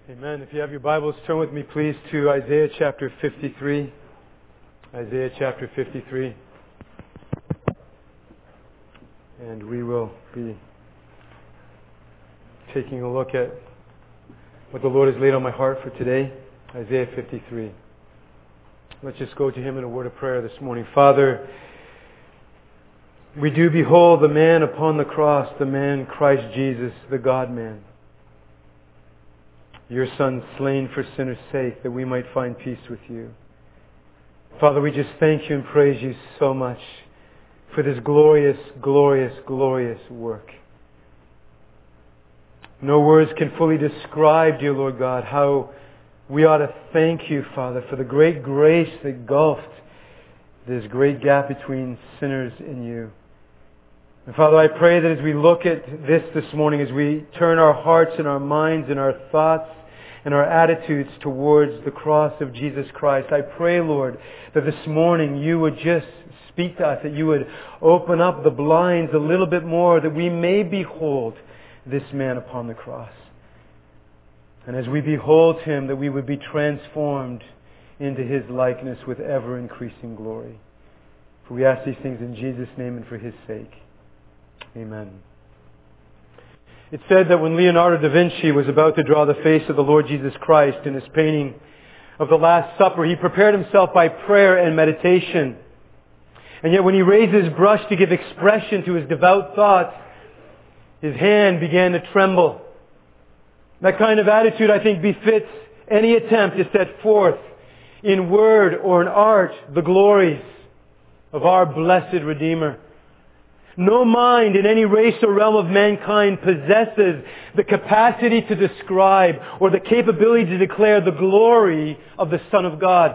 Amen. If you have your Bibles, turn with me please to Isaiah chapter 53. Isaiah chapter 53. And we will be taking a look at what the Lord has laid on my heart for today. Isaiah 53. Let's just go to Him in a word of prayer this morning. Father, we do behold the man upon the cross, the man Christ Jesus, the God-man. Your Son slain for sinners' sake, that we might find peace with you. Father, we just thank you and praise you so much for this glorious, glorious, glorious work. No words can fully describe, dear Lord God, how we ought to thank you, Father, for the great grace that gulfed this great gap between sinners and you. And Father, I pray that as we look at this morning, as we turn our hearts and our minds and our thoughts and our attitudes towards the cross of Jesus Christ, I pray, Lord, that this morning you would just speak to us, that you would open up the blinds a little bit more, that we may behold this man upon the cross. And as we behold Him, that we would be transformed into His likeness with ever-increasing glory. For we ask these things in Jesus' name and for His sake. Amen. It's said that when Leonardo da Vinci was about to draw the face of the Lord Jesus Christ in his painting of the Last Supper, he prepared himself by prayer and meditation. And yet when he raised his brush to give expression to his devout thoughts, his hand began to tremble. That kind of attitude, I think, befits any attempt to set forth in word or in art the glories of our blessed Redeemer. No mind in any race or realm of mankind possesses the capacity to describe or the capability to declare the glory of the Son of God.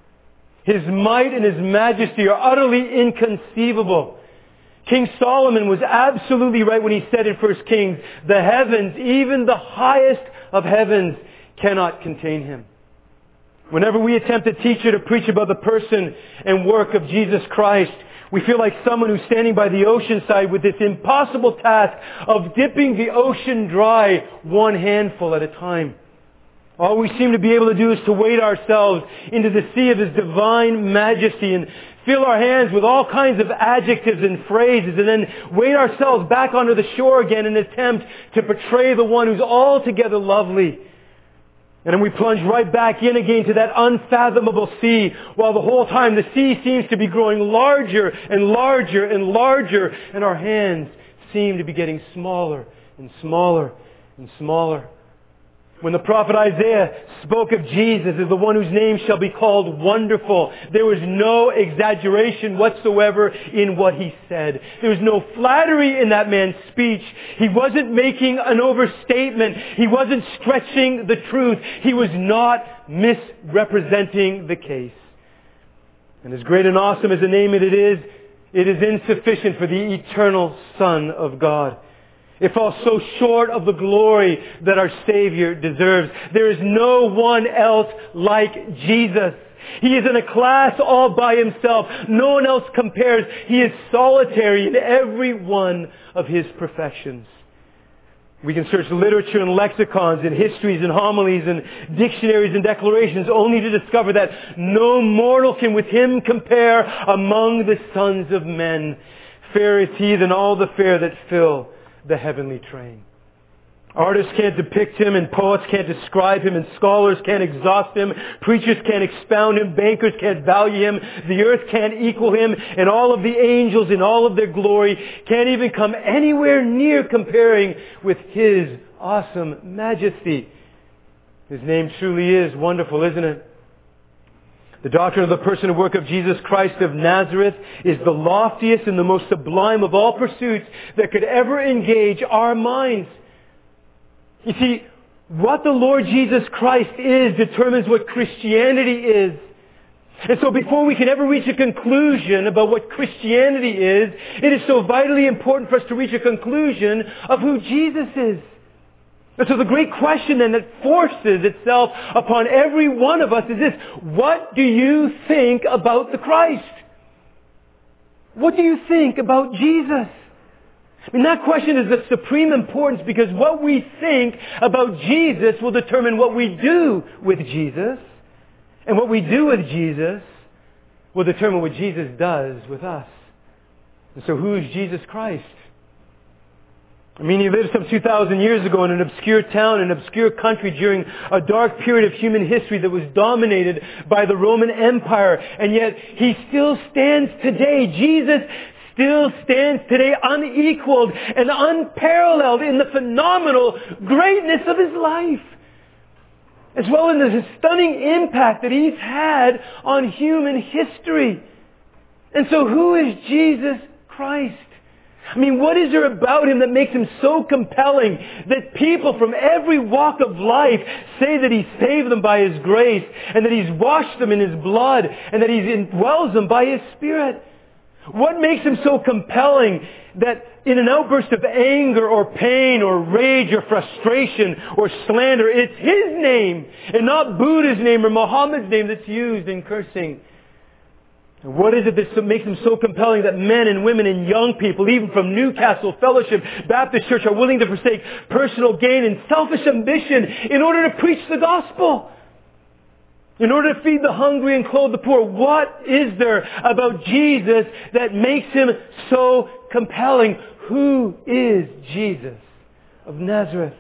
His might and His majesty are utterly inconceivable. King Solomon was absolutely right when he said in 1 Kings, the heavens, even the highest of heavens, cannot contain Him. Whenever we attempt to teach or to preach about the person and work of Jesus Christ, we feel like someone who's standing by the ocean side with this impossible task of dipping the ocean dry one handful at a time. All we seem to be able to do is to wade ourselves into the sea of His divine majesty and fill our hands with all kinds of adjectives and phrases and then wade ourselves back onto the shore again in an attempt to portray the one who's altogether lovely. And then we plunge right back in again to that unfathomable sea, while the whole time the sea seems to be growing larger and larger and larger, and our hands seem to be getting smaller and smaller and smaller. When the prophet Isaiah spoke of Jesus as the one whose name shall be called Wonderful, there was no exaggeration whatsoever in what he said. There was no flattery in that man's speech. He wasn't making an overstatement. He wasn't stretching the truth. He was not misrepresenting the case. And as great and awesome as the name it is insufficient for the eternal Son of God. It falls so short of the glory that our Savior deserves. There is no one else like Jesus. He is in a class all by Himself. No one else compares. He is solitary in every one of His perfections. We can search literature and lexicons and histories and homilies and dictionaries and declarations only to discover that no mortal can with Him compare among the sons of men. Fairer is He than all the fair that fill the heavenly train. Artists can't depict Him, and poets can't describe Him, and scholars can't exhaust Him, preachers can't expound Him, bankers can't value Him, the earth can't equal Him, and all of the angels in all of their glory can't even come anywhere near comparing with His awesome majesty. His name truly is wonderful, isn't it? The doctrine of the person and work of Jesus Christ of Nazareth is the loftiest and the most sublime of all pursuits that could ever engage our minds. You see, what the Lord Jesus Christ is determines what Christianity is. And so before we can ever reach a conclusion about what Christianity is, it is so vitally important for us to reach a conclusion of who Jesus is. And so the great question then that forces itself upon every one of us is this: what do you think about the Christ? What do you think about Jesus? I mean, that question is of supreme importance because what we think about Jesus will determine what we do with Jesus. And what we do with Jesus will determine what Jesus does with us. And so who is Jesus Christ? I mean, he lived some 2,000 years ago in an obscure town, an obscure country during a dark period of human history that was dominated by the Roman Empire. And yet, he still stands today. Jesus still stands today unequaled and unparalleled in the phenomenal greatness of his life, as well as the stunning impact that he's had on human history. And so who is Jesus Christ? I mean, what is there about him that makes him so compelling that people from every walk of life say that he saved them by his grace and that he's washed them in his blood and that he indwells them by his Spirit? What makes him so compelling that in an outburst of anger or pain or rage or frustration or slander, it's his name and not Buddha's name or Muhammad's name that's used in cursing? And what is it that makes him so compelling that men and women and young people, even from Newcastle Fellowship Baptist Church, are willing to forsake personal gain and selfish ambition in order to preach the gospel? In order to feed the hungry and clothe the poor? What is there about Jesus that makes him so compelling? Who is Jesus of Nazareth?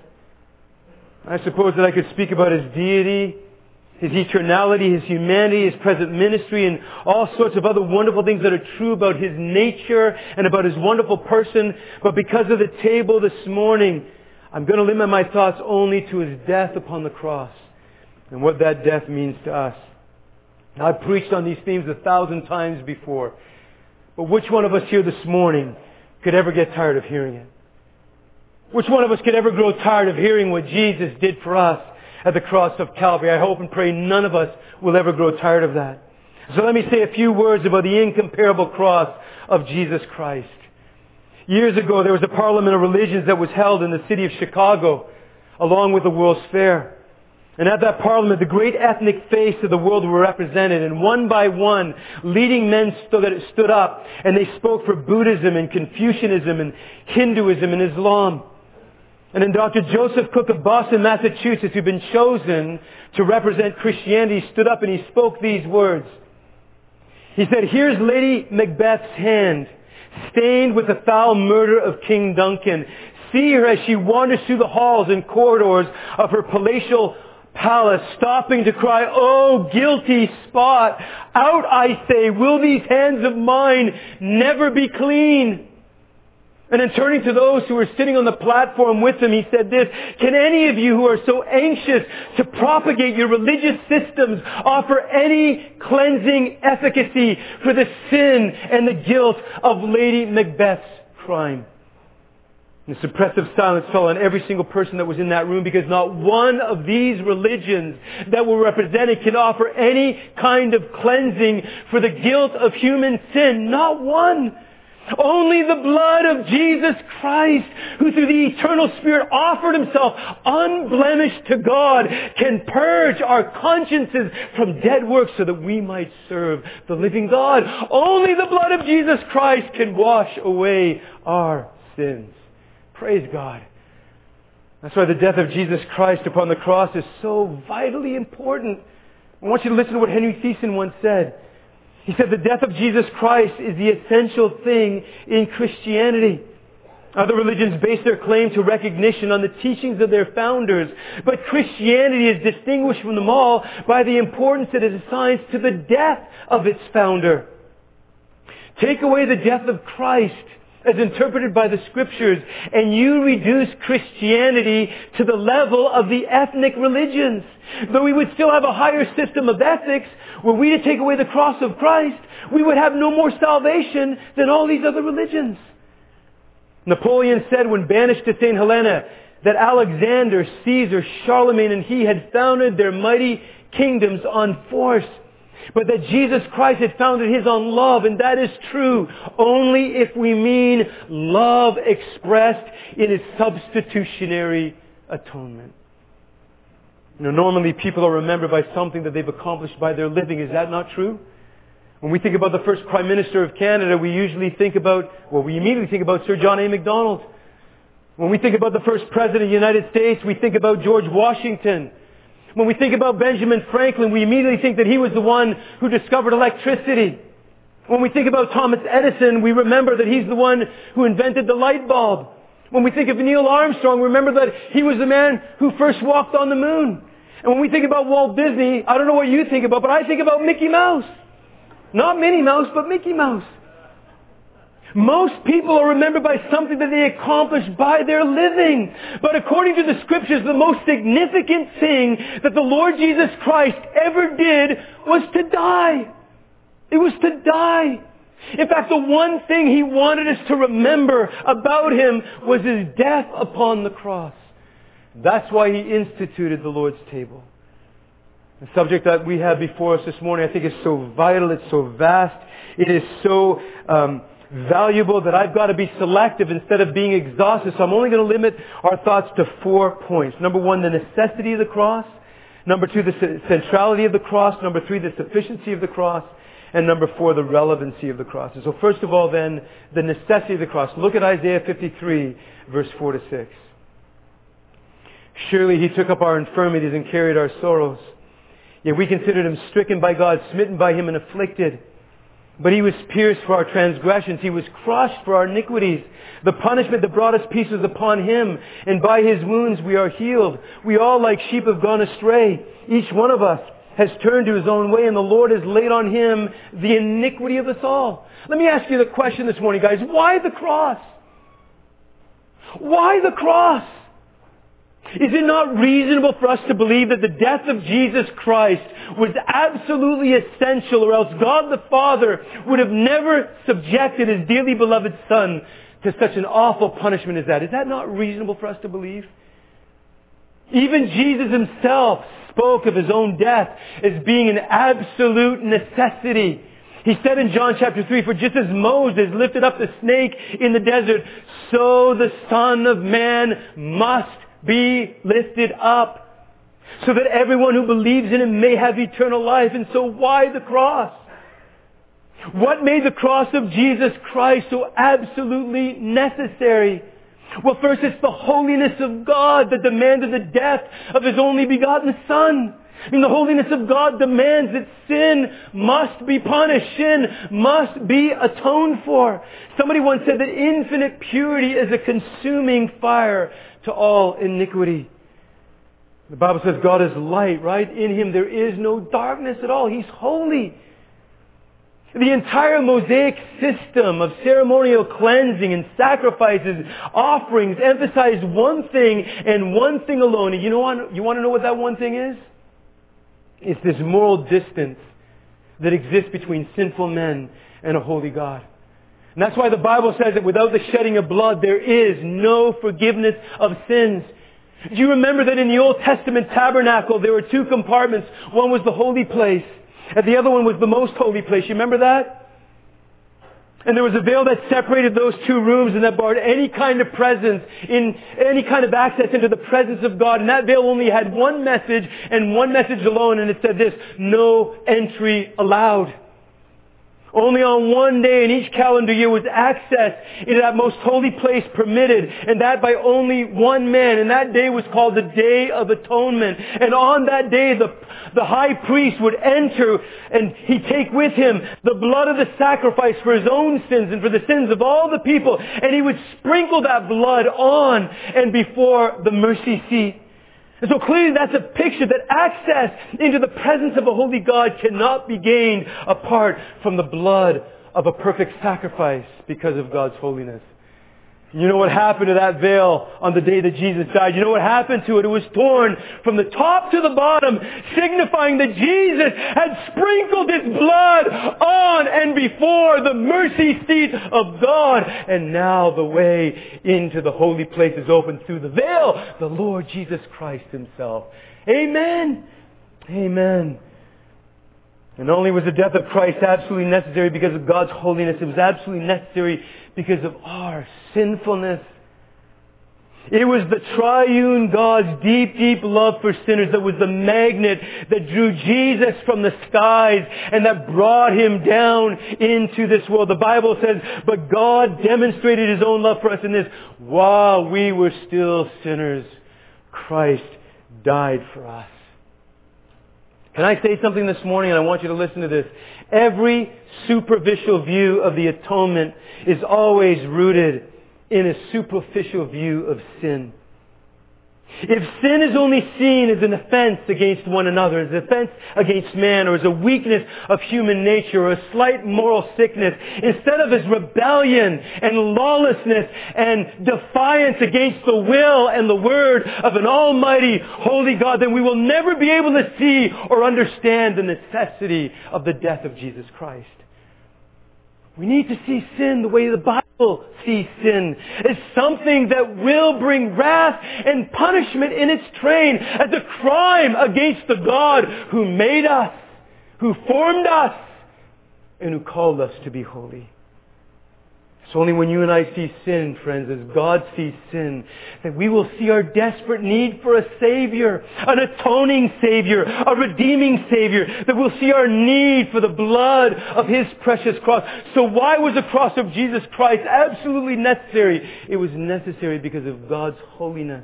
I suppose that I could speak about his deity, his eternality, his humanity, his present ministry, and all sorts of other wonderful things that are true about his nature and about his wonderful person. But because of the table this morning, I'm going to limit my thoughts only to his death upon the cross and what that death means to us. Now, I've preached on these themes 1,000 times before, but which one of us here this morning could ever get tired of hearing it? Which one of us could ever grow tired of hearing what Jesus did for us at the cross of Calvary? I hope and pray none of us will ever grow tired of that. So let me say a few words about the incomparable cross of Jesus Christ. Years ago, there was a Parliament of Religions that was held in the city of Chicago, along with the World's Fair. And at that Parliament, the great ethnic face of the world were represented. And one by one, leading men stood up, and they spoke for Buddhism and Confucianism and Hinduism and Islam. And then Dr. Joseph Cook of Boston, Massachusetts, who'd been chosen to represent Christianity, stood up and he spoke these words. He said, "Here's Lady Macbeth's hand, stained with the foul murder of King Duncan. See her as she wanders through the halls and corridors of her palatial palace, stopping to cry, 'Oh, guilty spot! Out, I say, will these hands of mine never be clean?'" And then turning to those who were sitting on the platform with him, he said this, "Can any of you who are so anxious to propagate your religious systems offer any cleansing efficacy for the sin and the guilt of Lady Macbeth's crime?" And suppressive silence fell on every single person that was in that room, because not one of these religions that were represented can offer any kind of cleansing for the guilt of human sin. Not one. Only the blood of Jesus Christ, who through the eternal Spirit offered himself unblemished to God, can purge our consciences from dead works so that we might serve the living God. Only the blood of Jesus Christ can wash away our sins. Praise God. That's why the death of Jesus Christ upon the cross is so vitally important. I want you to listen to what Henry Thiessen once said. He said, "The death of Jesus Christ is the essential thing in Christianity. Other religions base their claim to recognition on the teachings of their founders, but Christianity is distinguished from them all by the importance that it assigns to the death of its founder. Take away the death of Christ as interpreted by the Scriptures, and you reduce Christianity to the level of the ethnic religions. Though we would still have a higher system of ethics, were we to take away the cross of Christ, we would have no more salvation than all these other religions." Napoleon said when banished to St. Helena that Alexander, Caesar, Charlemagne, and he had founded their mighty kingdoms on force, but that Jesus Christ had founded his on love, and that is true only if we mean love expressed in his substitutionary atonement. You know, normally people are remembered by something that they've accomplished by their living. Is that not true? When we think about the first Prime Minister of Canada, we immediately think about Sir John A. Macdonald. When we think about the first President of the United States, we think about George Washington. When we think about Benjamin Franklin, we immediately think that he was the one who discovered electricity. When we think about Thomas Edison, we remember that he's the one who invented the light bulb. When we think of Neil Armstrong, we remember that he was the man who first walked on the moon. And when we think about Walt Disney, I don't know what you think about, but I think about Mickey Mouse. Not Minnie Mouse, but Mickey Mouse. Most people are remembered by something that they accomplished by their living. But according to the Scriptures, the most significant thing that the Lord Jesus Christ ever did was to die. It was to die. In fact, the one thing He wanted us to remember about Him was His death upon the cross. That's why He instituted the Lord's table. The subject that we have before us this morning, I think, is so vital, it's so vast, it is so valuable that I've got to be selective instead of being exhaustive. So I'm only going to limit our thoughts to 4 points. Number 1, the necessity of the cross. Number 2, the centrality of the cross. Number 3, the sufficiency of the cross. And number 4, the relevancy of the cross. And so first of all then, the necessity of the cross. Look at Isaiah 53, verse 4 to 6. Surely He took up our infirmities and carried our sorrows. Yet we considered Him stricken by God, smitten by Him and afflicted. But He was pierced for our transgressions. He was crushed for our iniquities. The punishment that brought us peace was upon Him. And by His wounds we are healed. We all like sheep have gone astray. Each one of us has turned to his own way, and the Lord has laid on Him the iniquity of us all. Let me ask you the question this morning, guys. Why the cross? Why the cross? Is it not reasonable for us to believe that the death of Jesus Christ was absolutely essential, or else God the Father would have never subjected His dearly beloved Son to such an awful punishment as that? Is that not reasonable for us to believe? Even Jesus Himself spoke of His own death as being an absolute necessity. He said in John chapter 3, for just as Moses lifted up the snake in the desert, so the Son of Man must be lifted up, so that everyone who believes in Him may have eternal life. And so why the cross? What made the cross of Jesus Christ so absolutely necessary? Well, first, it's the holiness of God that demanded the death of His only begotten Son. I mean, the holiness of God demands that sin must be punished. Sin must be atoned for. Somebody once said that infinite purity is a consuming fire to all iniquity. The Bible says God is light, right? In Him there is no darkness at all. He's holy. The entire Mosaic system of ceremonial cleansing and sacrifices, offerings, emphasized one thing and one thing alone. And you want to know what that one thing is? It's this moral distance that exists between sinful men and a holy God. And that's why the Bible says that without the shedding of blood, there is no forgiveness of sins. Do you remember that in the Old Testament tabernacle, there were 2 compartments? One was the holy place, and the other one was the most holy place. You remember that? And there was a veil that separated those 2 rooms and that barred any kind of presence, in any kind of access into the presence of God. And that veil only had one message and one message alone, and it said this: no entry allowed. Only on one day in each calendar year was access into that most holy place permitted, and that by only one man. And that day was called the Day of Atonement. And on that day, the high priest would enter, and he'd take with him the blood of the sacrifice for his own sins and for the sins of all the people. And he would sprinkle that blood on and before the mercy seat. And so clearly that's a picture that access into the presence of a holy God cannot be gained apart from the blood of a perfect sacrifice because of God's holiness. You know what happened to that veil on the day that Jesus died? You know what happened to it? It was torn from the top to the bottom, signifying that Jesus had sprinkled His blood on and before the mercy seat of God. And now the way into the holy place is open through the veil, the Lord Jesus Christ Himself. Amen. Amen. And not only was the death of Christ absolutely necessary because of God's holiness, it was absolutely necessary because of our sinfulness. It was the triune God's deep, deep love for sinners that was the magnet that drew Jesus from the skies and that brought Him down into this world. The Bible says, but God demonstrated His own love for us in this: while we were still sinners, Christ died for us. Can I say something this morning? And I want you to listen to this. Every superficial view of the atonement is always rooted in a superficial view of sin. If sin is only seen as an offense against one another, as an offense against man, or as a weakness of human nature, or a slight moral sickness, instead of as rebellion and lawlessness and defiance against the will and the word of an almighty, holy God, then we will never be able to see or understand the necessity of the death of Jesus Christ. We need to see sin the way the Bible sees sin, as something that will bring wrath and punishment in its train, as a crime against the God who made us, who formed us, and who called us to be holy. It's only when you and I see sin, friends, as God sees sin, that we will see our desperate need for a Savior, an atoning Savior, a redeeming Savior, that we'll see our need for the blood of His precious cross. So why was the cross of Jesus Christ absolutely necessary? It was necessary because of God's holiness.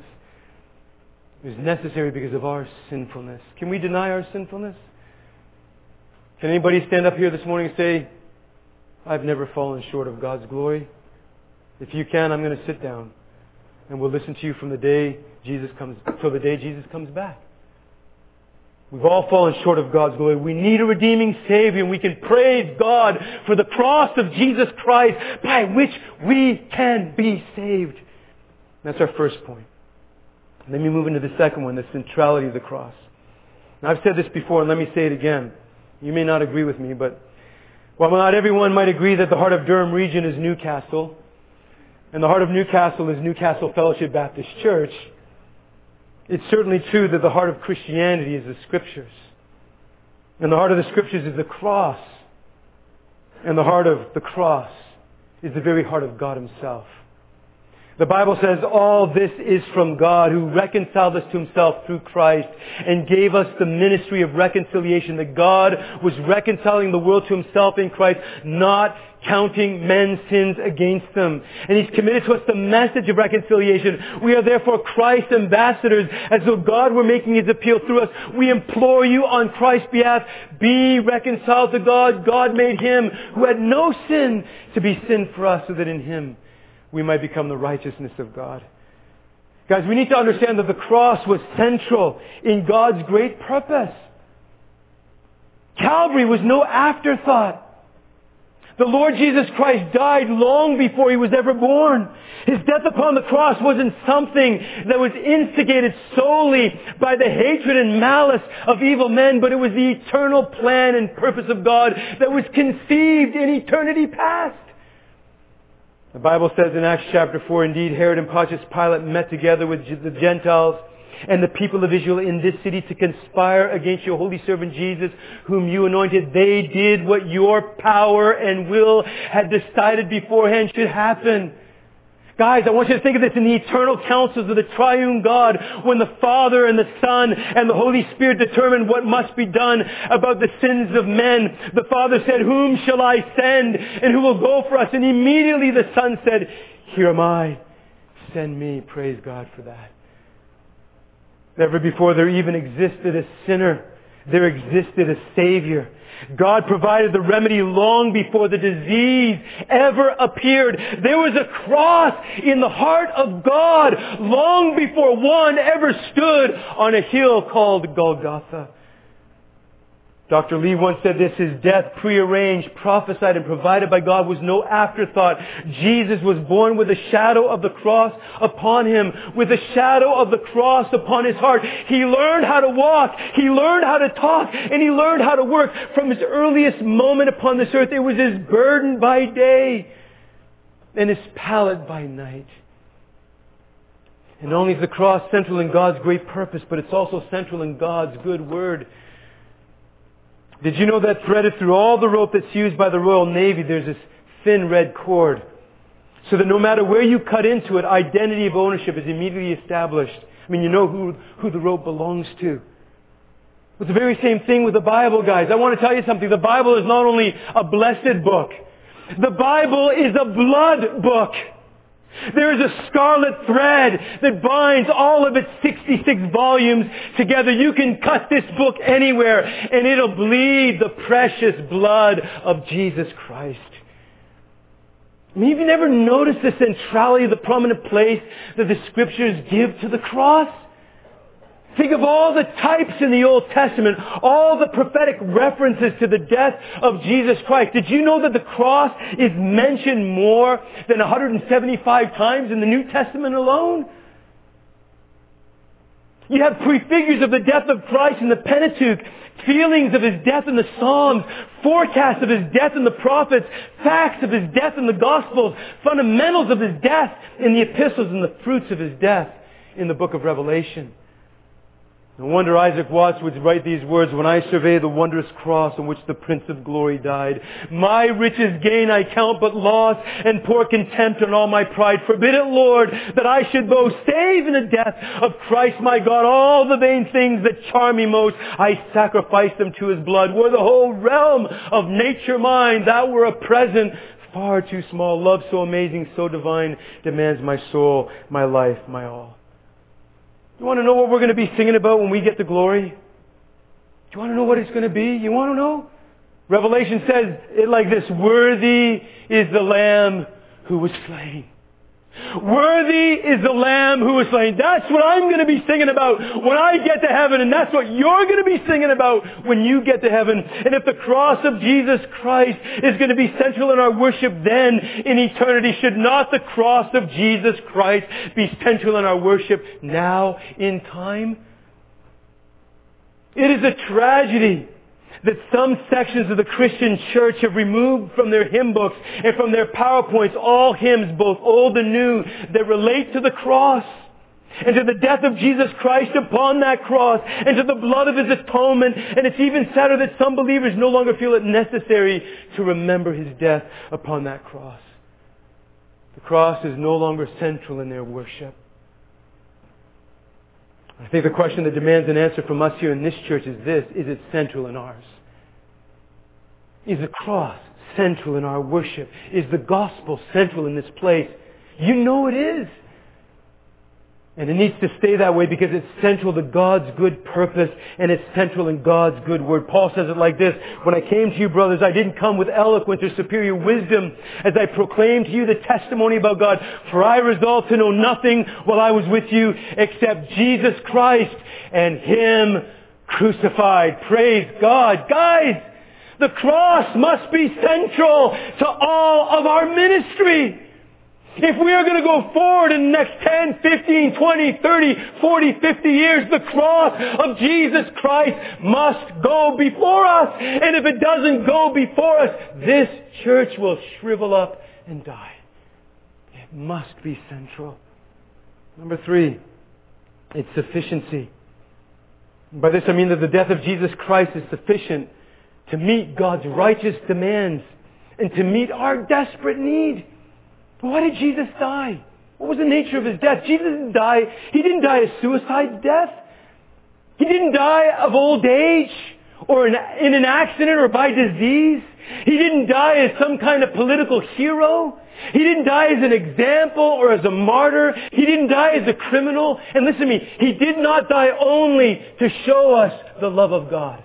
It was necessary because of our sinfulness. Can we deny our sinfulness? Can anybody stand up here this morning and say, I've never fallen short of God's glory? If you can, I'm going to sit down and we'll listen to you from the day Jesus comes, till the day Jesus comes back. We've all fallen short of God's glory. We need a redeeming Savior, and we can praise God for the cross of Jesus Christ by which we can be saved. That's our first point. Let me move into the second one, the centrality of the cross. Now, I've said this before, and let me say it again. You may not agree with me, but while not everyone might agree that the heart of Durham region is Newcastle, and the heart of Newcastle is Newcastle Fellowship Baptist Church, it's certainly true that the heart of Christianity is the Scriptures. And the heart of the Scriptures is the cross. And the heart of the cross is the very heart of God Himself. The Bible says all this is from God, who reconciled us to Himself through Christ and gave us the ministry of reconciliation. That God was reconciling the world to Himself in Christ, not counting men's sins against them. And He's committed to us the message of reconciliation. We are therefore Christ's ambassadors, as though God were making His appeal through us. We implore you on Christ's behalf, be reconciled to God. God made Him who had no sin to be sin for us, so that in Him we might become the righteousness of God. Guys, we need to understand that the cross was central in God's great purpose. Calvary was no afterthought. The Lord Jesus Christ died long before He was ever born. His death upon the cross wasn't something that was instigated solely by the hatred and malice of evil men, but it was the eternal plan and purpose of God that was conceived in eternity past. The Bible says in Acts chapter 4, indeed, Herod and Pontius Pilate met together with the Gentiles and the people of Israel in this city to conspire against your holy servant Jesus, whom you anointed. They did what your power and will had decided beforehand should happen. Guys, I want you to think of this in the eternal counsels of the triune God, when the Father and the Son and the Holy Spirit determined what must be done about the sins of men. The Father said, whom shall I send, and who will go for us? And immediately the Son said, here am I, send me. Praise God for that. Never before there even existed a sinner. There existed a Savior. God provided the remedy long before the disease ever appeared. There was a cross in the heart of God long before one ever stood on a hill called Golgotha. Dr. Lee once said this: His death, prearranged, prophesied, and provided by God, was no afterthought. Jesus was born with the shadow of the cross upon Him, with the shadow of the cross upon His heart. He learned how to walk, He learned how to talk, and He learned how to work. From His earliest moment upon this earth, it was His burden by day and His pallet by night. And not only is the cross central in God's great purpose, but it's also central in God's good word. Did you know that threaded through all the rope that's used by the Royal Navy, there's this thin red cord? So that no matter where you cut into it, identity of ownership is immediately established. I mean, you know who the rope belongs to. It's the very same thing with the Bible, guys. I want to tell you something. The Bible is not only a blessed book. The Bible is a blood book. There is a scarlet thread that binds all of its 66 volumes together. You can cut this book anywhere and it'll bleed the precious blood of Jesus Christ. I mean, have you never noticed the centrality, the prominent place that the Scriptures give to the cross? Think of all the types in the Old Testament, all the prophetic references to the death of Jesus Christ. Did you know that the cross is mentioned more than 175 times in the New Testament alone? You have prefigures of the death of Christ in the Pentateuch, feelings of His death in the Psalms, forecasts of His death in the prophets, facts of His death in the Gospels, fundamentals of His death in the epistles, and the fruits of His death in the book of Revelation. No wonder Isaac Watts would write these words, "When I survey the wondrous cross on which the Prince of Glory died, my riches gain I count but loss, and pour contempt on all my pride. Forbid it, Lord, that I should boast, save in the death of Christ my God. All the vain things that charm me most, I sacrifice them to His blood. Were the whole realm of nature mine, that were a present far too small. Love so amazing, so divine, demands my soul, my life, my all." You want to know what we're going to be singing about when we get to glory? Do you want to know what it's going to be? You want to know? Revelation says it like this: "Worthy is the Lamb who was slain." Worthy is the Lamb who was slain. That's what I'm going to be singing about when I get to heaven, and that's what you're going to be singing about when you get to heaven. And if the cross of Jesus Christ is going to be central in our worship then in eternity, should not the cross of Jesus Christ be central in our worship now in time? It is a tragedy that some sections of the Christian church have removed from their hymn books and from their PowerPoints all hymns, both old and new, that relate to the cross and to the death of Jesus Christ upon that cross and to the blood of His atonement. And it's even sadder that some believers no longer feel it necessary to remember His death upon that cross. The cross is no longer central in their worship. I think the question that demands an answer from us here in this church is this: is it central in ours? Is the cross central in our worship? Is the gospel central in this place? You know it is. And it needs to stay that way because it's central to God's good purpose and it's central in God's good word. Paul says it like this: "When I came to you, brothers, I didn't come with eloquent or superior wisdom as I proclaimed to you the testimony about God. For I resolved to know nothing while I was with you except Jesus Christ and Him crucified." Praise God. Guys, the cross must be central to all of our ministry. If we are going to go forward in the next 10, 15, 20, 30, 40, 50 years, the cross of Jesus Christ must go before us. And if it doesn't go before us, this church will shrivel up and die. It must be central. Number 3, it's sufficiency. By this I mean that the death of Jesus Christ is sufficient to meet God's righteous demands and to meet our desperate need. Why did Jesus die? What was the nature of His death? Jesus didn't die. He didn't die a suicide death. He didn't die of old age or in an accident or by disease. He didn't die as some kind of political hero. He didn't die as an example or as a martyr. He didn't die as a criminal. And listen to me, He did not die only to show us the love of God.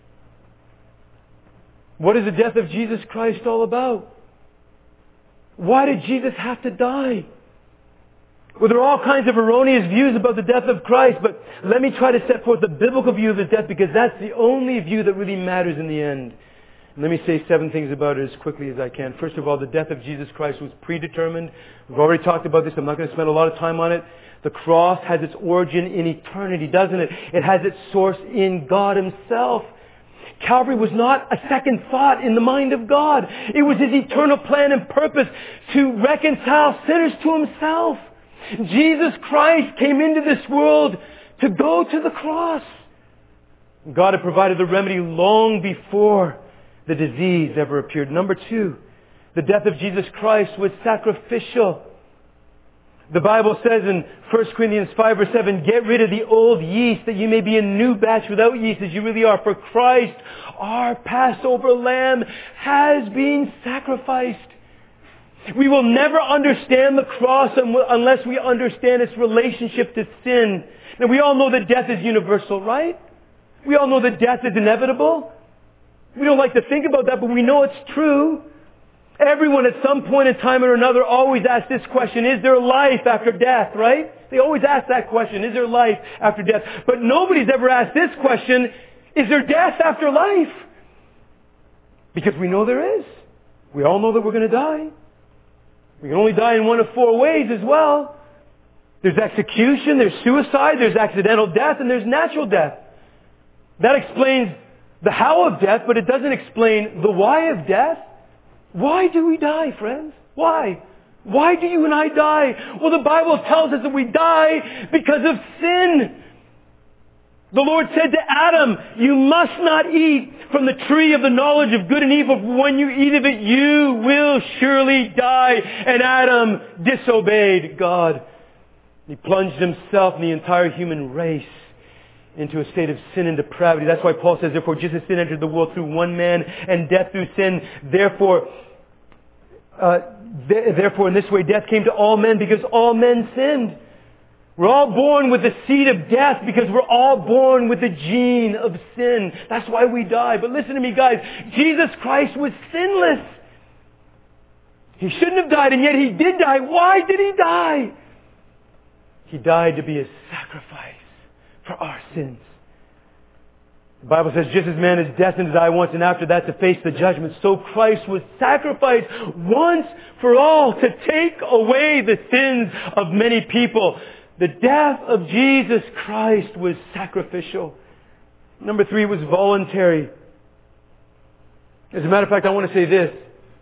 What is the death of Jesus Christ all about? Why did Jesus have to die? Well, there are all kinds of erroneous views about the death of Christ, but let me try to set forth the biblical view of His death because that's the only view that really matters in the end. And let me say 7 things about it as quickly as I can. First of all, the death of Jesus Christ was predetermined. We've already talked about this. I'm not going to spend a lot of time on it. The cross has its origin in eternity, doesn't it? It has its source in God Himself. Calvary was not a second thought in the mind of God. It was His eternal plan and purpose to reconcile sinners to Himself. Jesus Christ came into this world to go to the cross. God had provided the remedy long before the disease ever appeared. Number 2, The death of Jesus Christ was sacrificial. The Bible says in 1 Corinthians 5 verse 7, get rid of the old yeast that you may be a new batch without yeast as you really are. For Christ, our Passover lamb, has been sacrificed. We will never understand the cross unless we understand its relationship to sin. Now we all know that death is universal, right? We all know that death is inevitable. We don't like to think about that, but we know it's true. Everyone at some point in time or another always asks this question, is there life after death, right? They always ask that question, is there life after death? But nobody's ever asked this question, is there death after life? Because we know there is. We all know that we're going to die. We can only die in one of four ways as well. There's execution, there's suicide, there's accidental death, and there's natural death. That explains the how of death, but it doesn't explain the why of death. Why do we die, friends? Why? Why do you and I die? Well, the Bible tells us that we die because of sin. The Lord said to Adam, you must not eat from the tree of the knowledge of good and evil, for when you eat of it, you will surely die. And Adam disobeyed God. He plunged himself and the entire human race into a state of sin and depravity. That's why Paul says, therefore, just as sin entered the world through one man and death through sin, therefore in this way death came to all men because all men sinned. We're all born with the seed of death because we're all born with the gene of sin. That's why we die. But listen to me, guys. Jesus Christ was sinless. He shouldn't have died, and yet He did die. Why did He die? He died to be a sacrifice for our sins. The Bible says, just as man is destined to die once and after that to face the judgment, so Christ was sacrificed once for all to take away the sins of many people. The death of Jesus Christ was sacrificial. Number 3 was voluntary. As a matter of fact, I want to say this.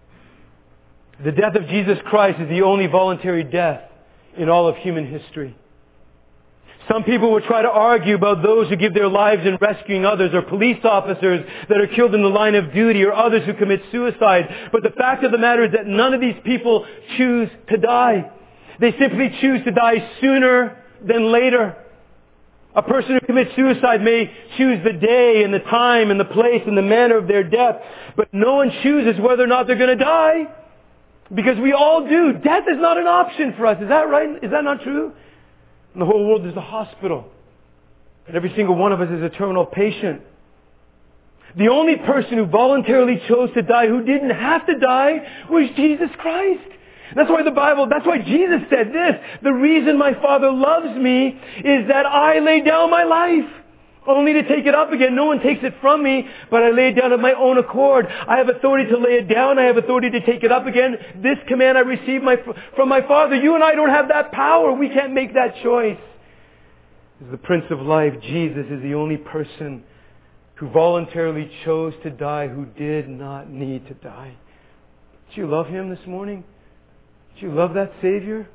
The death of Jesus Christ is the only voluntary death in all of human history. Some people will try to argue about those who give their lives in rescuing others, or police officers that are killed in the line of duty, or others who commit suicide. But the fact of the matter is that none of these people choose to die. They simply choose to die sooner than later. A person who commits suicide may choose the day and the time and the place and the manner of their death, but no one chooses whether or not they're going to die. Because we all do. Death is not an option for us. Is that right? Is that not true? And the whole world is a hospital. And every single one of us is a terminal patient. The only person who voluntarily chose to die, who didn't have to die, was Jesus Christ. That's why Jesus said this, the reason my Father loves me is that I lay down my life, only to take it up again. No one takes it from me, but I lay it down of my own accord. I have authority to lay it down. I have authority to take it up again. This command I received from my Father. You and I don't have that power. We can't make that choice. As the Prince of Life, Jesus is the only person who voluntarily chose to die, who did not need to die. Do you love Him this morning? Do you love that Savior?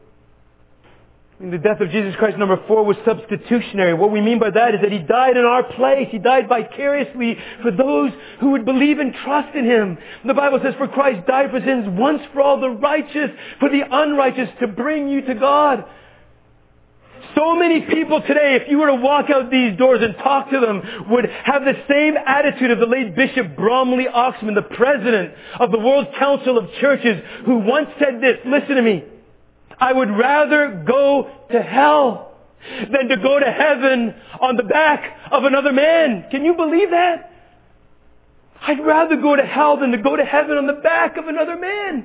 The death of Jesus Christ, number 4, was substitutionary. What we mean by that is that He died in our place. He died vicariously for those who would believe and trust in Him. The Bible says, for Christ died for sins once for all, the righteous for the unrighteous, to bring you to God. So many people today, if you were to walk out these doors and talk to them, would have the same attitude of the late Bishop Bromley Oxman, the president of the World Council of Churches, who once said this, listen to me, I would rather go to hell than to go to heaven on the back of another man. Can you believe that? I'd rather go to hell than to go to heaven on the back of another man.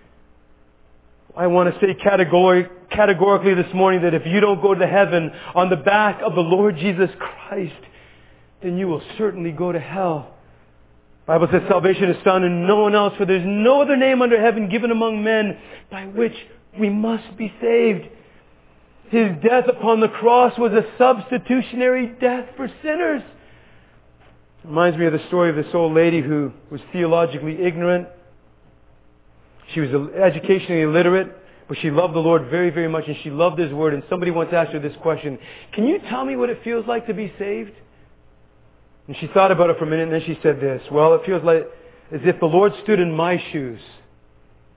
I want to say categorically this morning that if you don't go to heaven on the back of the Lord Jesus Christ, then you will certainly go to hell. The Bible says salvation is found in no one else, for there's no other name under heaven given among men by which we must be saved. His death upon the cross was a substitutionary death for sinners. It reminds me of the story of this old lady who was theologically ignorant. She was educationally illiterate, but she loved the Lord very, very much, and she loved His Word. And somebody once asked her this question, can you tell me what it feels like to be saved? And she thought about it for a minute, and then she said this, well, it feels like as if the Lord stood in my shoes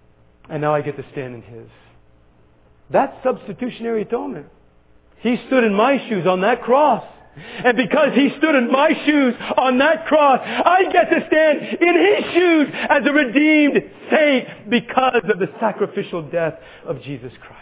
and now I get to stand in His. That's substitutionary atonement. He stood in my shoes on that cross. And because He stood in my shoes on that cross, I get to stand in His shoes as a redeemed saint because of the sacrificial death of Jesus Christ.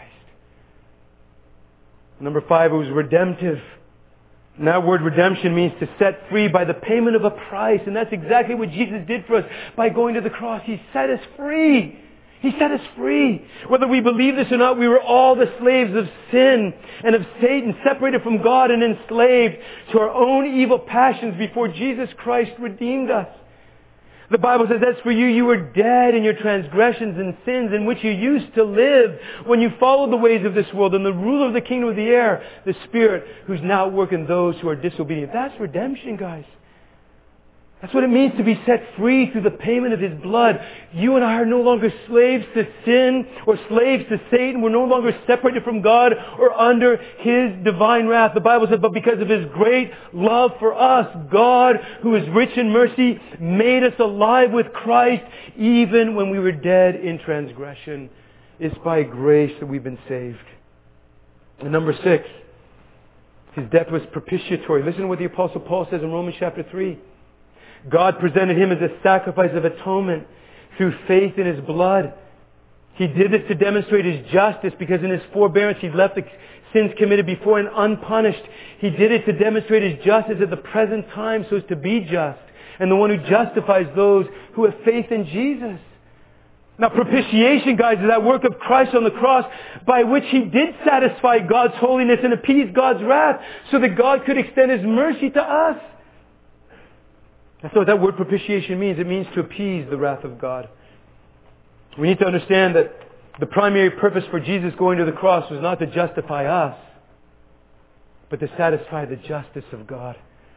Number 5, it was redemptive. And that word redemption means to set free by the payment of a price. And that's exactly what Jesus did for us by going to the cross. He set us free. He set us free. Whether we believe this or not, we were all the slaves of sin and of Satan, separated from God and enslaved to our own evil passions before Jesus Christ redeemed us. The Bible says, as for you, you were dead in your transgressions and sins in which you used to live when you followed the ways of this world and the ruler of the kingdom of the air, the Spirit who's now working those who are disobedient. That's redemption, guys. That's what it means to be set free through the payment of His blood. You and I are no longer slaves to sin or slaves to Satan. We're no longer separated from God or under His divine wrath. The Bible says, but because of His great love for us, God, who is rich in mercy, made us alive with Christ even when we were dead in transgression. It's by grace that we've been saved. And number 6, His death was propitiatory. Listen to what the Apostle Paul says in Romans chapter 3. God presented Him as a sacrifice of atonement through faith in His blood. He did this to demonstrate His justice because in His forbearance He left the sins committed before and unpunished. He did it to demonstrate His justice at the present time so as to be just and the one who justifies those who have faith in Jesus. Now propitiation, guys, is that work of Christ on the cross by which He did satisfy God's holiness and appease God's wrath so that God could extend His mercy to us. That's what that word propitiation means. It means to appease the wrath of God. We need to understand that the primary purpose for Jesus going to the cross was not to justify us, but to satisfy the justice of God.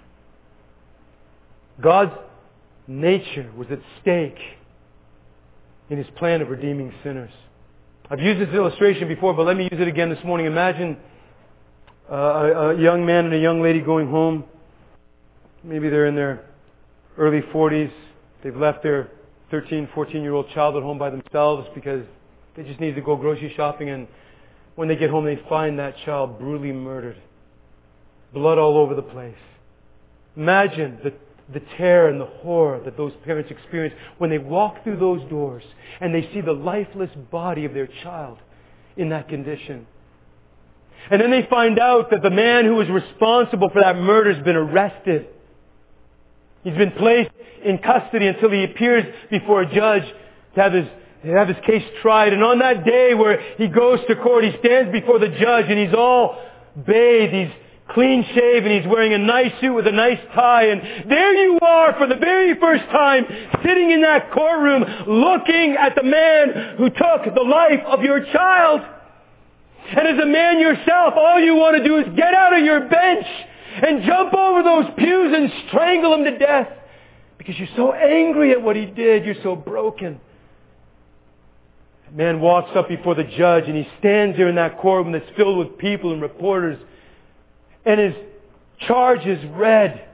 God's nature was at stake in His plan of redeeming sinners. I've used this illustration before, but let me use it again this morning. Imagine a young man and a young lady going home. Maybe they're in their early 40s. They've left their 13, 14-year-old child at home by themselves because they just need to go grocery shopping, and when they get home they find that child brutally murdered. Blood all over the place. Imagine the terror and the horror that those parents experience when they walk through those doors and they see the lifeless body of their child in that condition. And then they find out that the man who was responsible for that murder has been arrested. He's been placed in custody until he appears before a judge to have his case tried. And on that day where he goes to court, he stands before the judge and he's all bathed. He's clean shaven. He's wearing a nice suit with a nice tie. And there you are for the very first time sitting in that courtroom looking at the man who took the life of your child. And as a man yourself, all you want to do is get out of your bench and jump over those pews and strangle him to death because you're so angry at what he did. You're so broken. The man walks up before the judge and he stands there in that courtroom that's filled with people and reporters, and his charge is read.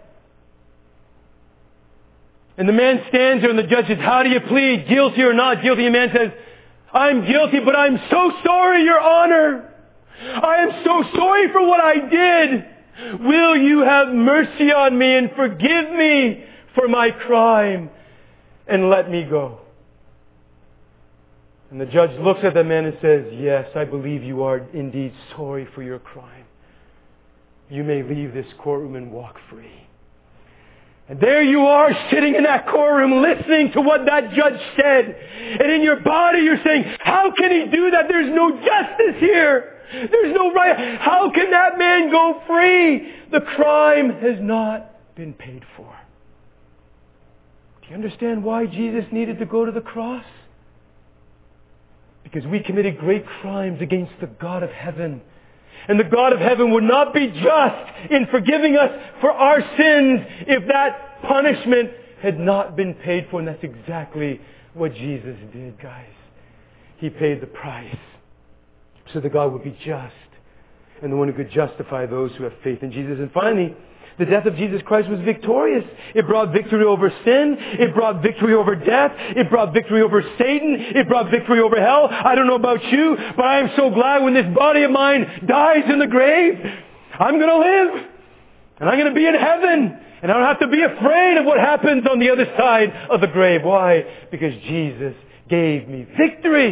And the man stands there and the judge says, "How do you plead? Guilty or not guilty?" The man says, "I'm guilty, but I'm so sorry, Your Honor. I am so sorry for what I did. Will you have mercy on me and forgive me for my crime and let me go?" And the judge looks at the man and says, "Yes, I believe you are indeed sorry for your crime. You may leave this courtroom and walk free." And there you are sitting in that courtroom listening to what that judge said. And in your body you're saying, how can he do that? There's no justice here. There's no right. How can that man go free? The crime has not been paid for. Do you understand why Jesus needed to go to the cross? Because we committed great crimes against the God of heaven. And the God of heaven would not be just in forgiving us for our sins if that punishment had not been paid for. And that's exactly what Jesus did, guys. He paid the price so that God would be just and the one who could justify those who have faith in Jesus. And finally, the death of Jesus Christ was victorious. It brought victory over sin. It brought victory over death. It brought victory over Satan. It brought victory over hell. I don't know about you, but I am so glad when this body of mine dies in the grave, I'm going to live. And I'm going to be in heaven. And I don't have to be afraid of what happens on the other side of the grave. Why? Because Jesus gave me victory.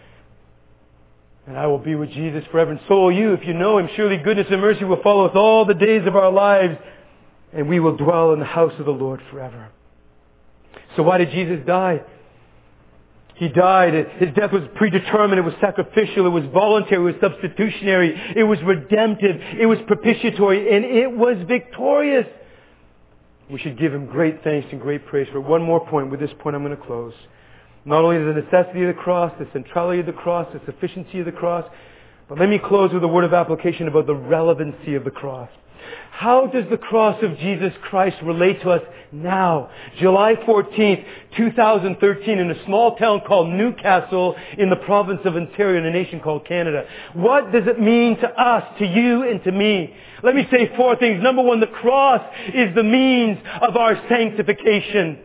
And I will be with Jesus forever. And so will you. If you know Him, surely goodness and mercy will follow us all the days of our lives. And we will dwell in the house of the Lord forever. So why did Jesus die? He died. His death was predetermined. It was sacrificial. It was voluntary. It was substitutionary. It was redemptive. It was propitiatory. And it was victorious. We should give Him great thanks and great praise for it. One more point. With this point, I'm going to close. Not only the necessity of the cross, the centrality of the cross, the sufficiency of the cross, but let me close with a word of application about the relevancy of the cross. How does the cross of Jesus Christ relate to us now? July 14th, 2013, in a small town called Newcastle in the province of Ontario in a nation called Canada. What does it mean to us, to you, and to me? Let me say four things. Number one, the cross is the means of our sanctification.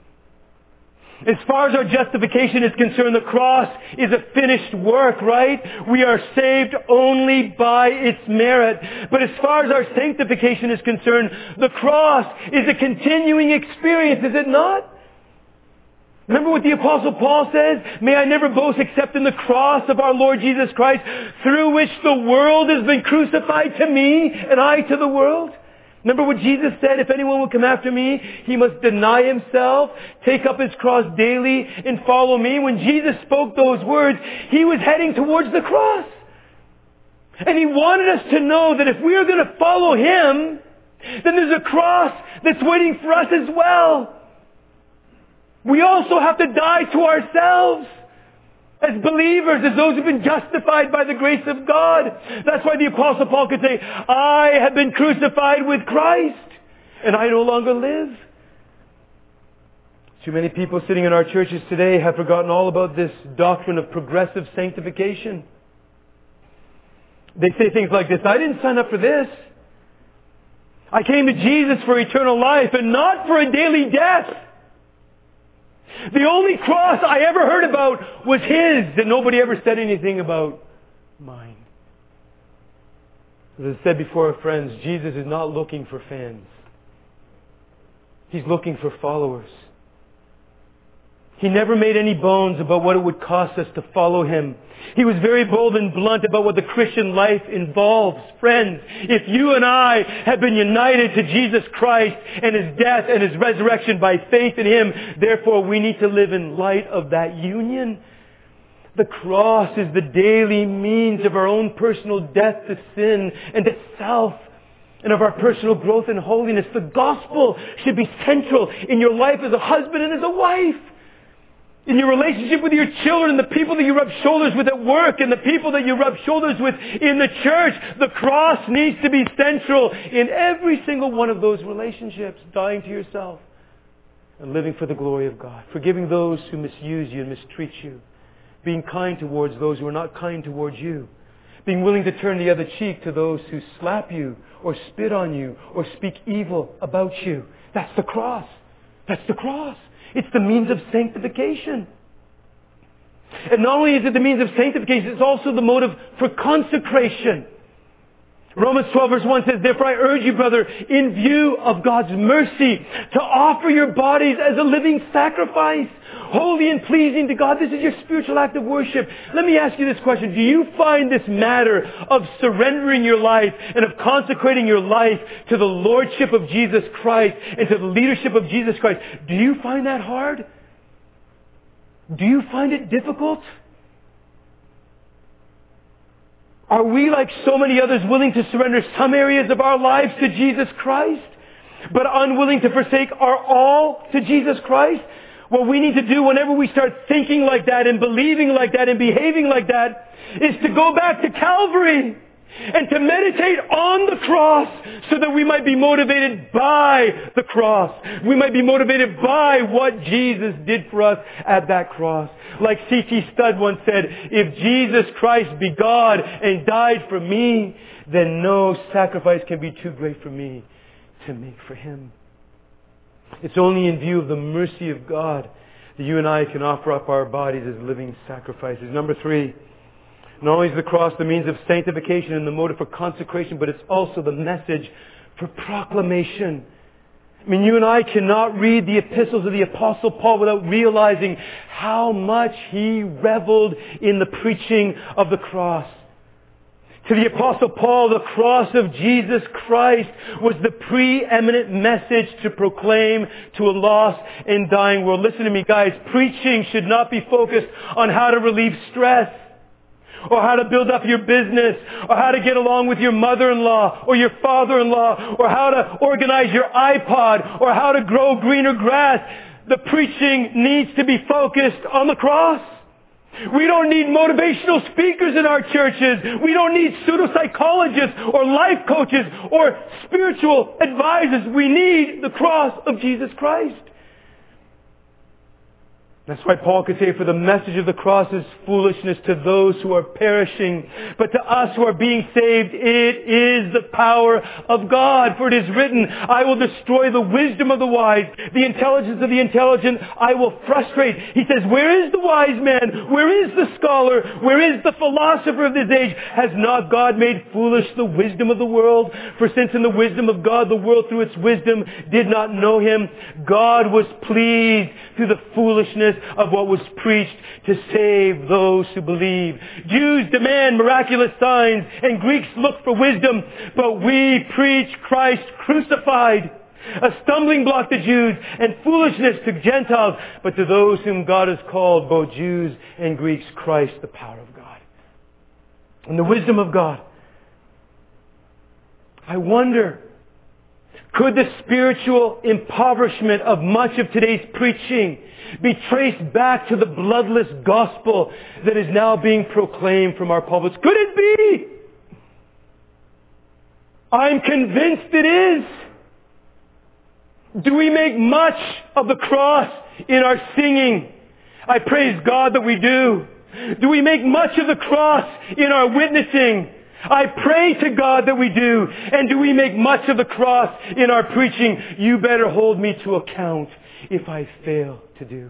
As far as our justification is concerned, the cross is a finished work, right? We are saved only by its merit. But as far as our sanctification is concerned, the cross is a continuing experience, is it not? Remember what the Apostle Paul says? May I never boast except in the cross of our Lord Jesus Christ, through which the world has been crucified to me and I to the world. Remember what Jesus said, if anyone will come after me, he must deny himself, take up his cross daily, and follow me. When Jesus spoke those words, He was heading towards the cross. And He wanted us to know that if we are going to follow Him, then there's a cross that's waiting for us as well. We also have to die to ourselves. As believers, as those who have been justified by the grace of God. That's why the Apostle Paul could say, I have been crucified with Christ, and I no longer live. Too many people sitting in our churches today have forgotten all about this doctrine of progressive sanctification. They say things like this, I didn't sign up for this. I came to Jesus for eternal life and not for a daily death. The only cross I ever heard about was His, and nobody ever said anything about mine. As I said before, friends, Jesus is not looking for fans. He's looking for followers. He never made any bones about what it would cost us to follow Him. He was very bold and blunt about what the Christian life involves. Friends, if you and I have been united to Jesus Christ and His death and His resurrection by faith in Him, therefore we need to live in light of that union. The cross is the daily means of our own personal death to sin and to self, and of our personal growth in holiness. The gospel should be central in your life as a husband and as a wife. In your relationship with your children, and the people that you rub shoulders with at work, and the people that you rub shoulders with in the church, the cross needs to be central in every single one of those relationships. Dying to yourself and living for the glory of God. Forgiving those who misuse you and mistreat you. Being kind towards those who are not kind towards you. Being willing to turn the other cheek to those who slap you or spit on you or speak evil about you. That's the cross. That's the cross. It's the means of sanctification. And not only is it the means of sanctification, it's also the motive for consecration. Romans 12 verse 1 says, therefore I urge you, brother, in view of God's mercy, to offer your bodies as a living sacrifice, holy and pleasing to God. This is your spiritual act of worship. Let me ask you this question. Do you find this matter of surrendering your life and of consecrating your life to the Lordship of Jesus Christ and to the leadership of Jesus Christ, do you find that hard? Do you find it difficult? Are we, like so many others, willing to surrender some areas of our lives to Jesus Christ, but unwilling to forsake our all to Jesus Christ? What we need to do whenever we start thinking like that and believing like that and behaving like that is to go back to Calvary. And to meditate on the cross so that we might be motivated by the cross. We might be motivated by what Jesus did for us at that cross. Like C.T. Studd once said, if Jesus Christ be God and died for me, then no sacrifice can be too great for me to make for Him. It's only in view of the mercy of God that you and I can offer up our bodies as living sacrifices. Number 3, not only is the cross the means of sanctification and the motive for consecration, but it's also the message for proclamation. I mean, you and I cannot read the epistles of the Apostle Paul without realizing how much he reveled in the preaching of the cross. To the Apostle Paul, the cross of Jesus Christ was the preeminent message to proclaim to a lost and dying world. Listen to me, guys. Preaching should not be focused on how to relieve stress, or how to build up your business, or how to get along with your mother-in-law or your father-in-law, or how to organize your iPod, or how to grow greener grass. The preaching needs to be focused on the cross. We don't need motivational speakers in our churches. We don't need pseudo-psychologists or life coaches or spiritual advisors. We need the cross of Jesus Christ. That's why Paul could say, for the message of the cross is foolishness to those who are perishing. But to us who are being saved, it is the power of God. For it is written, I will destroy the wisdom of the wise, the intelligence of the intelligent I will frustrate. He says, where is the wise man? Where is the scholar? Where is the philosopher of this age? Has not God made foolish the wisdom of the world? For since in the wisdom of God, the world through its wisdom did not know Him, God was pleased through the foolishness of what was preached to save those who believe. Jews demand miraculous signs and Greeks look for wisdom, but we preach Christ crucified, a stumbling block to Jews and foolishness to Gentiles, but to those whom God has called, both Jews and Greeks, Christ, the power of God. And the wisdom of God. I wonder, could the spiritual impoverishment of much of today's preaching be traced back to the bloodless gospel that is now being proclaimed from our pulpits? Could it be? I'm convinced it is. Do we make much of the cross in our singing? I praise God that we do. Do we make much of the cross in our witnessing? I pray to God that we do. And do we make much of the cross in our preaching? You better hold me to account if I fail to do.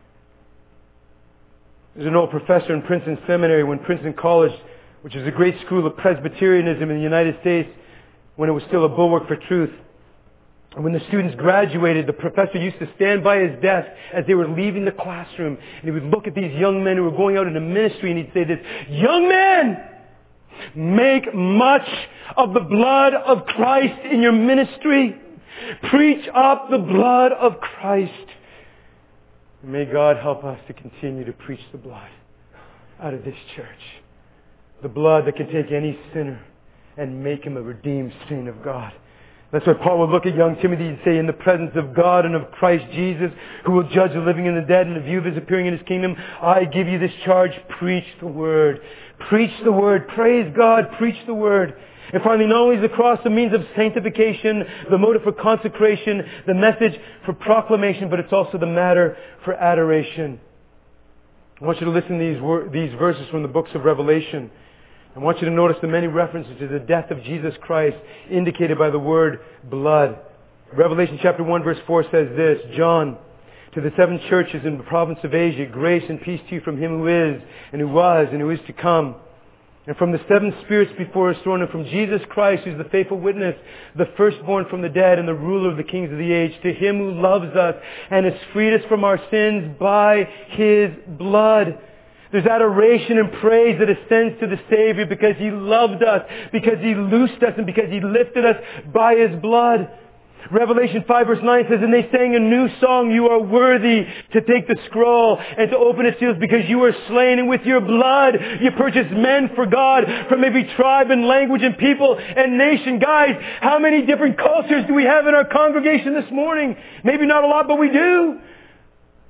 There's an old professor in Princeton Seminary when Princeton College, which is a great school of Presbyterianism in the United States, when it was still a bulwark for truth. And when the students graduated, the professor used to stand by his desk as they were leaving the classroom, and he would look at these young men who were going out into ministry, and he'd say this, young men, make much of the blood of Christ in your ministry. Preach up the blood of Christ. And may God help us to continue to preach the blood out of this church. The blood that can take any sinner and make him a redeemed saint of God. That's why Paul would look at young Timothy and say, in the presence of God and of Christ Jesus, who will judge the living and the dead in the view of His appearing in His kingdom, I give you this charge, preach the Word. Preach the Word. Praise God, preach the Word. And finally, not only is the cross the means of sanctification, the motive for consecration, the message for proclamation, but it's also the matter for adoration. I want you to listen to these verses from the books of Revelation. I want you to notice the many references to the death of Jesus Christ indicated by the word blood. Revelation chapter 1 verse 4 says this, John, to the 7 churches in the province of Asia, grace and peace to you from Him who is, and who was, and who is to come. And from the 7 spirits before His throne, and from Jesus Christ, who is the faithful witness, the firstborn from the dead, and the ruler of the kings of the age, to Him who loves us, and has freed us from our sins by His blood. There's adoration and praise that ascends to the Savior because He loved us, because He loosed us, and because He lifted us by His blood. Revelation 5 verse 9 says, and they sang a new song, you are worthy to take the scroll and to open its seals because you were slain, and with your blood you purchased men for God from every tribe and language and people and nation. Guys, how many different cultures do we have in our congregation this morning? Maybe not a lot, but we do.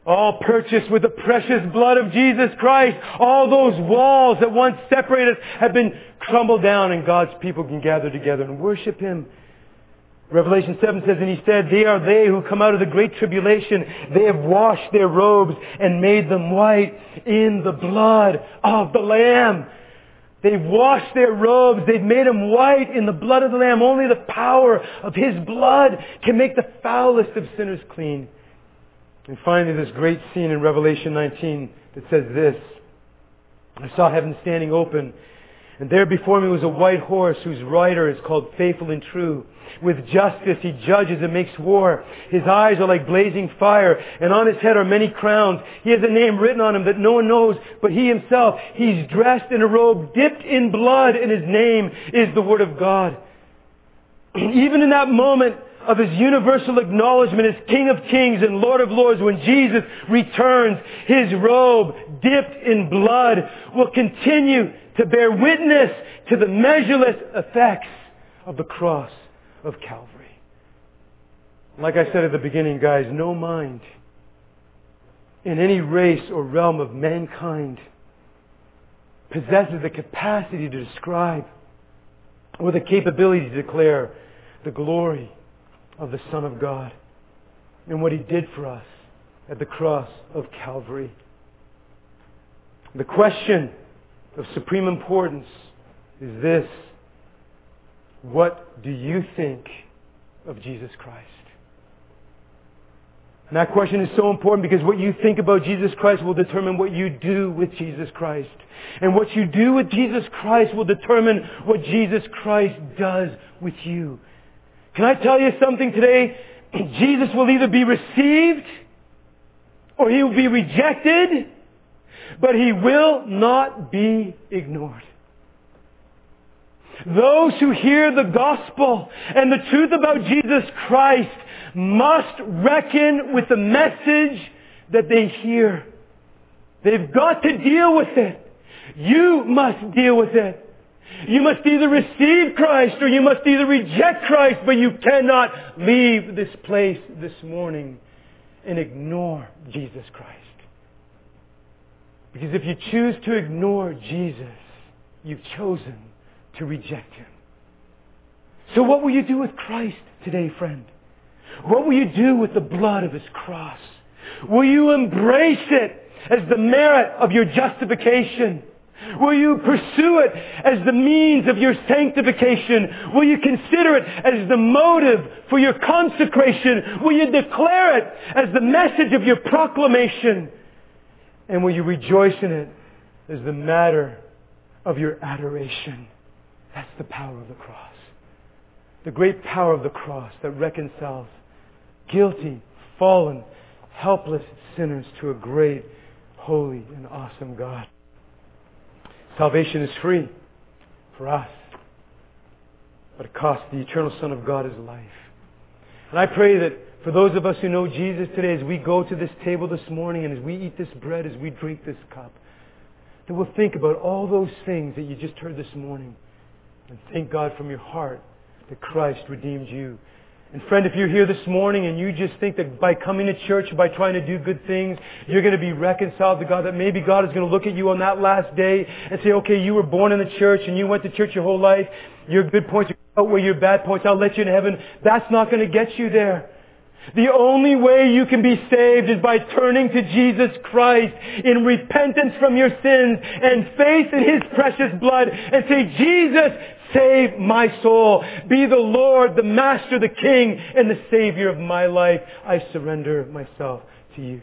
All purchased with the precious blood of Jesus Christ. All those walls that once separated us have been crumbled down, and God's people can gather together and worship Him. Revelation 7 says, and He said, they are they who come out of the great tribulation. They have washed their robes and made them white in the blood of the Lamb. They've washed their robes. They've made them white in the blood of the Lamb. Only the power of His blood can make the foulest of sinners clean. And finally, this great scene in Revelation 19 that says this. I saw heaven standing open, and there before me was a white horse whose rider is called Faithful and True. With justice he judges and makes war. His eyes are like blazing fire, and on his head are many crowns. He has a name written on him that no one knows but he himself. He's dressed in a robe dipped in blood, and his name is the Word of God. Even in that moment of His universal acknowledgement as King of Kings and Lord of Lords, when Jesus returns, His robe dipped in blood will continue to bear witness to the measureless effects of the cross of Calvary. Like I said at the beginning, guys, no mind in any race or realm of mankind possesses the capacity to describe or the capability to declare the glory of the Son of God and what He did for us at the cross of Calvary. The question of supreme importance is this: what do you think of Jesus Christ? And that question is so important because what you think about Jesus Christ will determine what you do with Jesus Christ. And what you do with Jesus Christ will determine what Jesus Christ does with you. Can I tell you something today? Jesus will either be received or He will be rejected, but He will not be ignored. Those who hear the gospel and the truth about Jesus Christ must reckon with the message that they hear. They've got to deal with it. You must deal with it. You must either receive Christ or you must either reject Christ, but you cannot leave this place this morning and ignore Jesus Christ. Because if you choose to ignore Jesus, you've chosen to reject Him. So what will you do with Christ today, friend? What will you do with the blood of His cross? Will you embrace it as the merit of your justification? Will you pursue it as the means of your sanctification? Will you consider it as the motive for your consecration? Will you declare it as the message of your proclamation? And will you rejoice in it as the matter of your adoration? That's the power of the cross. The great power of the cross that reconciles guilty, fallen, helpless sinners to a great, holy, and awesome God. Salvation is free for us, but it costs the eternal Son of God His life. And I pray that for those of us who know Jesus today, as we go to this table this morning and as we eat this bread, as we drink this cup, that we'll think about all those things that you just heard this morning and thank God from your heart that Christ redeemed you. And friend, if you're here this morning and you just think that by coming to church, by trying to do good things, you're going to be reconciled to God, that maybe God is going to look at you on that last day and say, okay, you were born in the church and you went to church your whole life. Your good points outweigh your bad points. I'll let you in heaven. That's not going to get you there. The only way you can be saved is by turning to Jesus Christ in repentance from your sins and faith in His precious blood and say, Jesus, save my soul. Be the Lord, the Master, the King, and the Savior of my life. I surrender myself to you.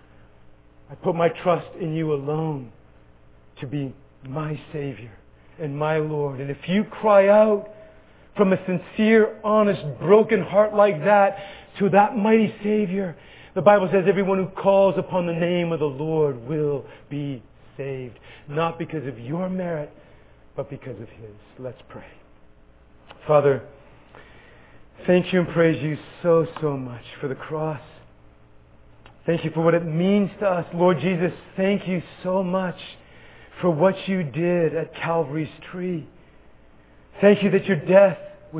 I put my trust in you alone to be my Savior and my Lord. And if you cry out from a sincere, honest, broken heart like that to that mighty Savior, the Bible says everyone who calls upon the name of the Lord will be saved. Not because of your merit, but because of His. Let's pray. Father, thank you and praise you so, so much for the cross. Thank you for what it means to us. Lord Jesus, thank you so much for what you did at Calvary's tree. Thank you that your death was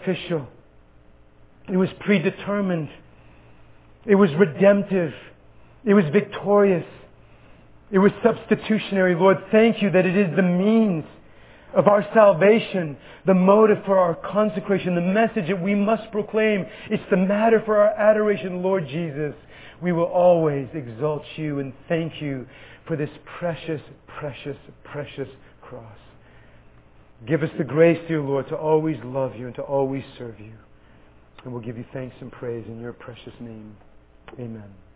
sacrificial. It was predetermined. It was redemptive. It was victorious. It was substitutionary. Lord, thank you that it is the means of our salvation, the motive for our consecration, the message that we must proclaim. It's the matter for our adoration, Lord Jesus. We will always exalt you and thank you for this precious, precious, precious cross. Give us the grace, dear Lord, to always love you and to always serve you. And we'll give you thanks and praise in your precious name. Amen.